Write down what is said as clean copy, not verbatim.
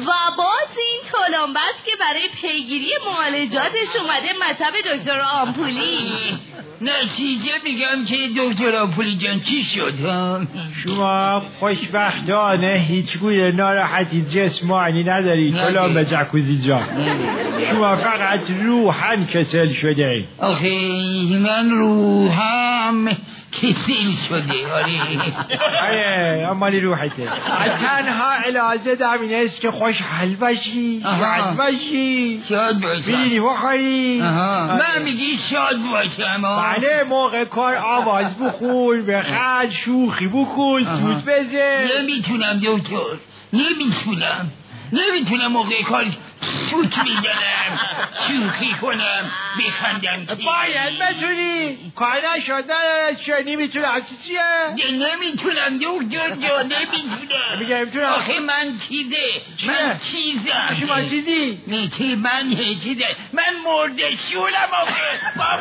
و باز این تلمبس که برای پیگیری معالجاتش اومده مطب دکتر آمپولی. نتیجه میگم که دکتر آمپولی جان چی شد ها؟ شما خوشبختانه هیچ گونه ناراحتی جسمانی نداری تلمبه جکوزی جان. شما فقط روحاً کسل شده ای. آخه من روحم کسل شده. آره امالی روحته. تنها علاجه دمینه است که خوشحال باشی، شاد باشی، شاد باشم، بینی بخوری. من میگی شاد باشم. بله موقع کار آواز بخور، بخند، شوخی بکن، سوت بزن. نمیتونم دکتر، نمیتونم موقع کار سوت میزنم، شوخی کنم، بخندم. باید بتونی. کار نشد ندارد چه نمیتونم. همچی چیه؟ نمیتونم دکتر جا، نمیتونم. میگه نمیتونم. آخه من چیزم. شما چیزی؟ من مرده شولم آخه.